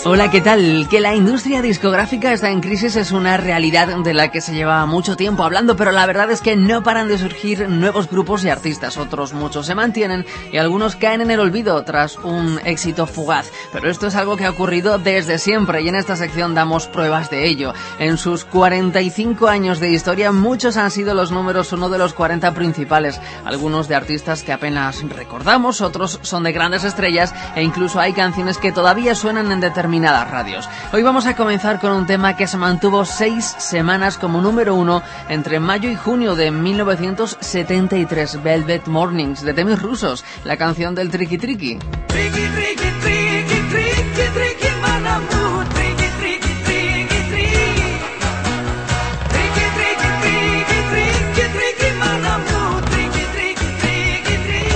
Hola, ¿qué tal? Que la industria discográfica está en crisis es una realidad de la que se lleva mucho tiempo hablando, pero la verdad es que no paran de surgir nuevos grupos y artistas. Otros muchos se mantienen y algunos caen en el olvido tras un éxito fugaz. Pero esto es algo que ha ocurrido desde siempre y en esta sección damos pruebas de ello. En sus 45 años de historia, muchos han sido los números uno de los 40 principales. Algunos de artistas que apenas recordamos, otros son de grandes estrellas e incluso hay canciones que todavía suenan en determinadas radios. Hoy vamos a comenzar con un tema que se mantuvo 6 semanas como número uno entre mayo y junio de 1973, Velvet Mornings, de Temis Rusos, la canción del Tricky Tricky. Tricky, tricky, tricky, tricky, tricky, manamu, tricky, tricky, tricky, tricky. Tricky, tricky, tricky, tricky, tricky, manamu, tricky, tricky, tricky, tricky.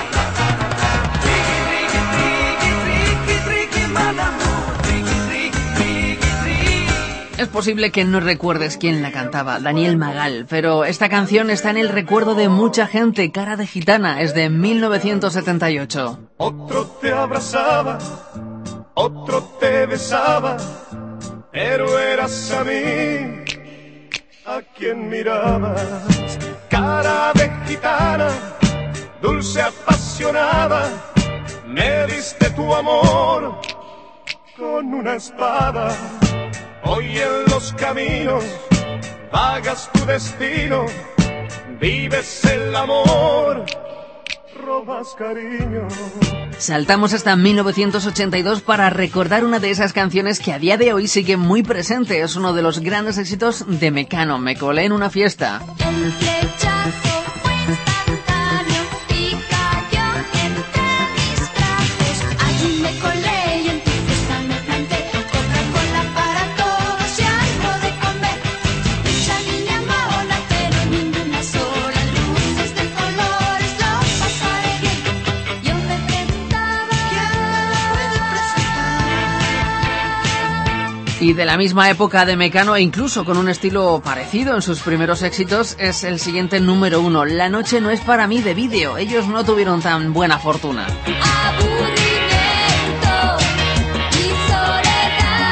Tricky, tricky, tricky, tricky, manamu. Es posible que no recuerdes quién la cantaba, Daniel Magal, pero esta canción está en el recuerdo de mucha gente. Cara de gitana, es de 1978. Otro te abrazaba, otro te besaba, pero eras a mí a quien mirabas. Cara de gitana, dulce apasionada, me diste tu amor con una espada. Hoy en los caminos vagas tu destino, vives el amor, robas cariño. Saltamos hasta 1982 para recordar una de esas canciones que a día de hoy sigue muy presente. Es uno de los grandes éxitos de Mecano, Me colé en una fiesta. El flechazo fue instantáneo y cayó entre mis brazos. Allí me colé y en tu fiesta me planté. Coca-Cola para todos y algo de comer. Mucha niña mona, pero ninguna sola. Luces de colores, lo pasaré bien. Yo me preguntaba Y de la misma época de Mecano, e incluso con un estilo parecido en sus primeros éxitos, es el siguiente número uno, La noche no es para mí, de Vídeo. Ellos no tuvieron tan buena fortuna. aburrimiento y soledad.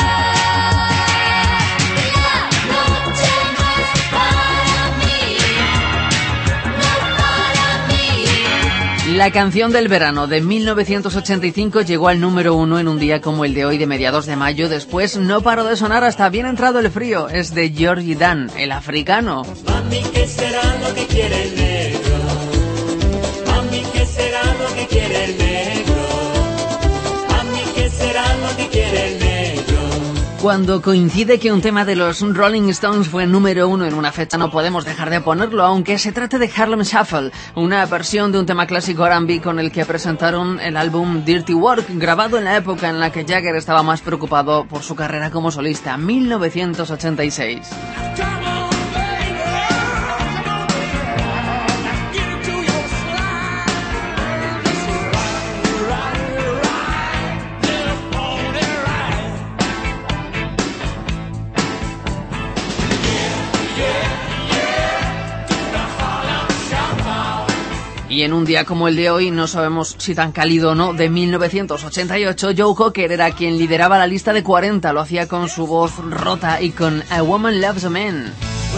La noche no es para mí, no para mí. La canción del verano de 1985 llegó al número uno en un día como el de hoy, de mediados de mayo. Después no paró de sonar hasta bien entrado el frío. Es de Georgie Dan, el africano. Mami, ¿qué será lo que quiere el negro? Mami, ¿qué será lo que quiere el negro? Mami, ¿qué será lo que quiere el negro? Cuando coincide que un tema de los Rolling Stones fue número uno en una fecha, no podemos dejar de ponerlo, aunque se trate de Harlem Shuffle, una versión de un tema clásico R&B con el que presentaron el álbum Dirty Work, grabado en la época en la que Jagger estaba más preocupado por su carrera como solista, 1986. Y en un día como el de hoy, no sabemos si tan cálido o no, de 1988, Joe Cocker era quien lideraba la lista de 40. Lo hacía con su voz rota y con A Woman Loves a Man.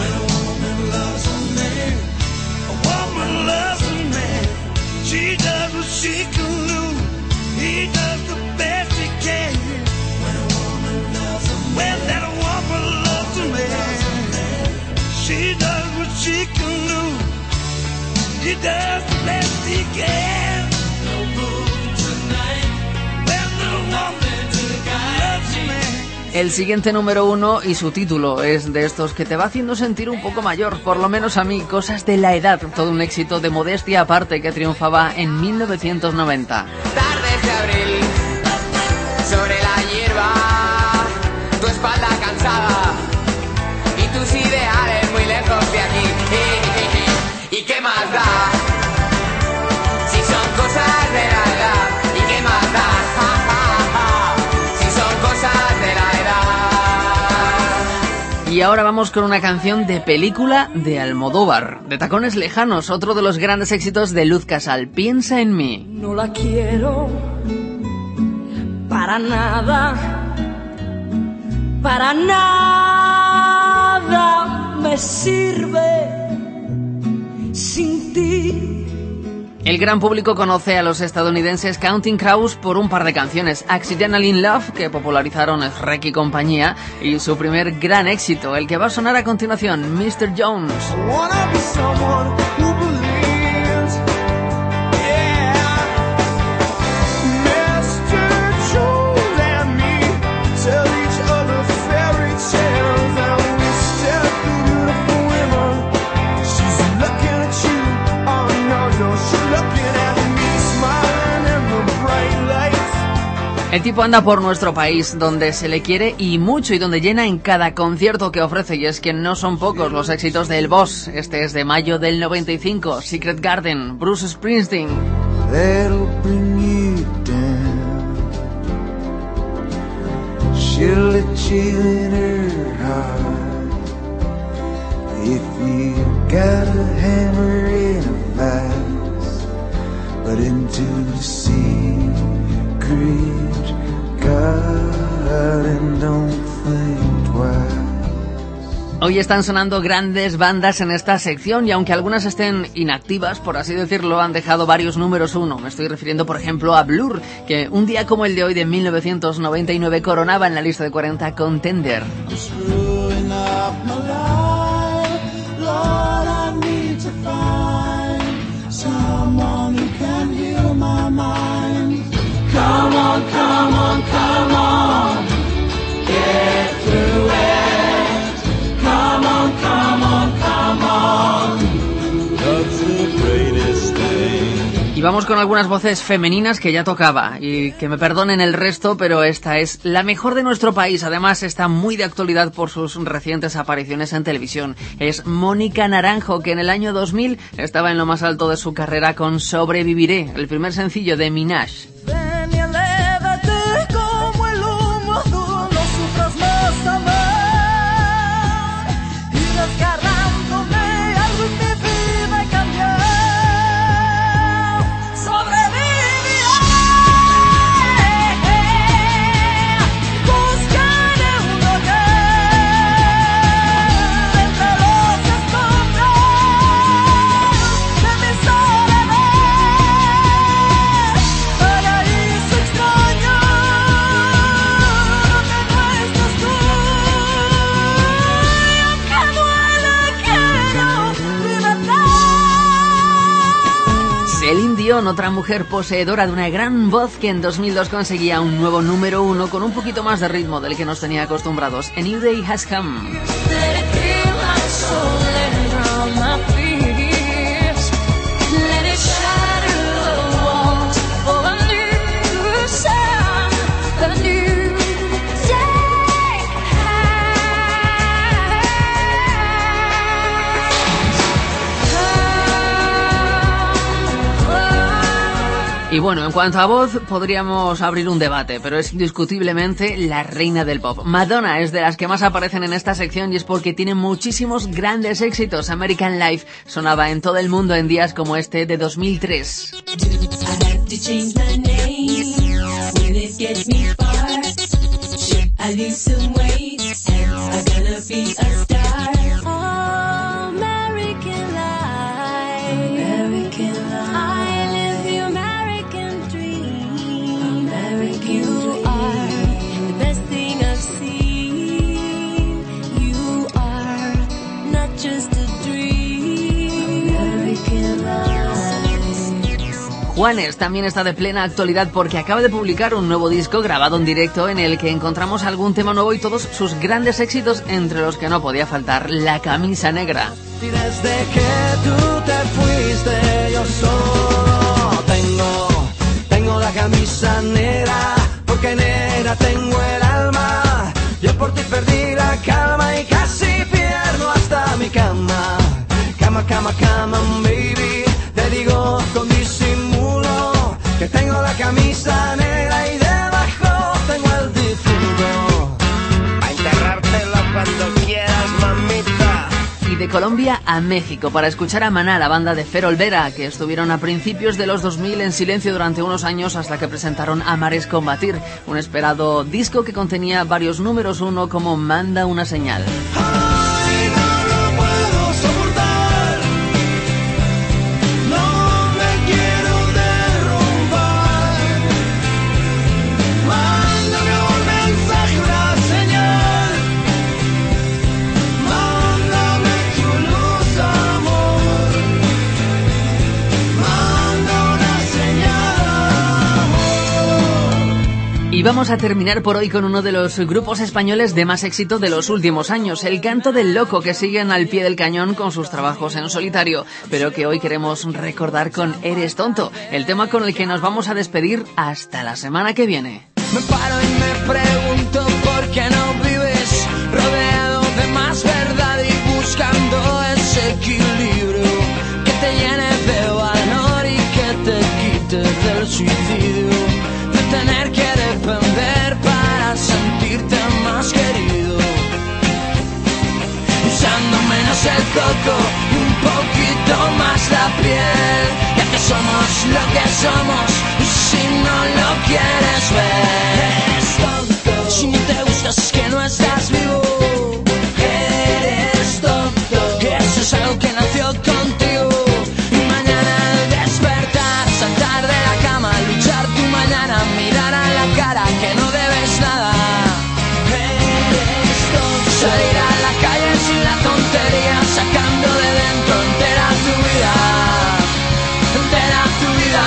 El siguiente número uno y su título es de estos que te va haciendo sentir un poco mayor, por lo menos a mí, Cosas de la edad, todo un éxito de modestia aparte que triunfaba en 1990. Tardes de abril, sobre la hierba, tu espalda cansada y tus ideales muy lejos de aquí. ¿Y qué más da? Si son cosas de la edad, ¿y qué más da? Si son cosas de la edad. Y ahora vamos con una canción de película de Almodóvar, de Tacones lejanos, otro de los grandes éxitos de Luz Casal, Piensa en mí. No la quiero, para nada me sirve sin ti. El gran público conoce a los estadounidenses Counting Crows por un par de canciones, Accidental in Love, que popularizaron Shrek y compañía, y su primer gran éxito, el que va a sonar a continuación, Mr. Jones. El tipo anda por nuestro país, donde se le quiere y mucho, y donde llena en cada concierto que ofrece, y es que no son pocos los éxitos del Boss. Este es de mayo del 95, Secret Garden, Bruce Springsteen. That'll bring you down. She'll let you in her heart. If you got a hammer in a vise, but into the secret garden, don't think twice. Hoy están sonando grandes bandas en esta sección, y aunque algunas estén inactivas, por así decirlo, han dejado varios números uno. Me estoy refiriendo, por ejemplo, a Blur, que un día como el de hoy de 1999 coronaba en la lista de 40 con Tender. Come on, come on, come on, get through it. Come on, come on, come on, that's the greatest thing. Y vamos con algunas voces femeninas que ya tocaba, y que me perdonen el resto, pero esta es la mejor de nuestro país. Además está muy de actualidad por sus recientes apariciones en televisión. Es Mónica Naranjo, que en el año 2000 estaba en lo más alto de su carrera con Sobreviviré, el primer sencillo de Minaj. Ven y elévate como el humo, tú no sufras más amar. Y desgarrándome algo en mi vida cambiar. Sobreviviré. Buscaré un hogar entre los escombros de mi soledad. Paraíso extraño donde no estás tú. Y aunque duele quiero libertad. Celine Dion, otra mujer poseedora de una gran voz, que en 2002 conseguía un nuevo número uno con un poquito más de ritmo del que nos tenía acostumbrados. A New Day Has Come. Let it heal my soul, let it drown my fears. Let it shatter the walls for a new sound, a new day. Y bueno, en cuanto a voz, podríamos abrir un debate, pero es indiscutiblemente la reina del pop. Madonna es de las que más aparecen en esta sección, y es porque tiene muchísimos grandes éxitos. American Life sonaba en todo el mundo en días como este de 2003. I have to change my name. Will it get me far? Should I lose some weight? Am I gonna be a star? Oh, American life, American life. I live the American dream. American you are the best thing I've seen. You are not just a dream. American life. Juanes también está de plena actualidad porque acaba de publicar un nuevo disco grabado en directo en el que encontramos algún tema nuevo y todos sus grandes éxitos, entre los que no podía faltar La Camisa Negra. Y desde que tú te fuiste yo solo tengo la camisa negra, porque negra tengo el alma. Yo por ti perdí la calma y casi pierdo hasta mi cama. Cama, cama, cama, baby, te digo con disimulo que tengo la camisa negra y debajo tengo el difunto. A enterrártela cuando quieras, mamita. Y de Colombia a México para escuchar a Maná, la banda de Fer Olvera, que estuvieron a principios de los 2000 en silencio durante unos años hasta que presentaron Amar es Combatir, un esperado disco que contenía varios números uno como Manda una señal. Ay, no lo puedo soportar. No me quiero derrumbar. Mándame un mensaje, una señal. Mándame tu luz, amor. Manda una señal, amor. Y vamos a terminar por hoy con uno de los grupos españoles de más éxito de los últimos años, El Canto del Loco, que siguen al pie del cañón con sus trabajos en solitario, pero que hoy queremos recordar con Eres Tonto, el tema con el que nos vamos a despedir hasta la semana que viene. Me paro y me pregunto por qué no vives rodeado de más verdad y buscando ese equilibrio que te llene de valor y que te quite del suicidio, de tener que depender para sentirte más querido, usando menos el coco y un poquito más la piel, ya que somos lo que somos y si no lo quieres ver, eres tonto. Si no te gustas es que no estás vivo, eres tonto. Eso es algo que nació contigo y mañana al despertar, saltar de la cama, luchar tu mañana, mirar a la cara que no debes nada, eres tonto. Salir a la calle sin la tontería, sacando de dentro entera tu vida, entera tu vida.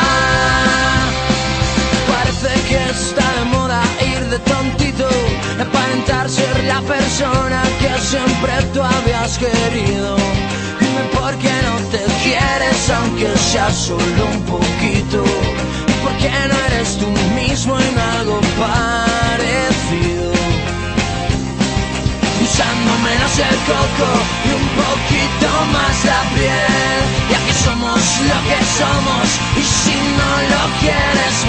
Parece que está de moda ir de tontito, aparentar ser la persona que siempre tú habías querido. Dime por qué no te quieres aunque sea solo un poquito, y por qué no eres tú mismo en algo parecido, usando menos el coco y un poquito más la piel, ya que somos lo que somos y si no lo quieres